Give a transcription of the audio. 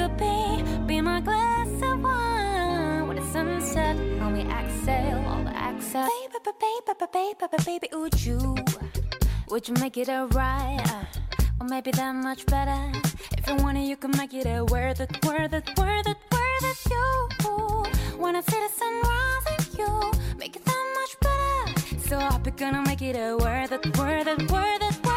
Be my glass of wine with the sunset. When we exhale all the excess. Baby, would you make it alright? Or maybe that much better. If you want it, you can make it worth it. You wanna see the sunrise and you make it that much better. So I hope you're gonna make it worth it.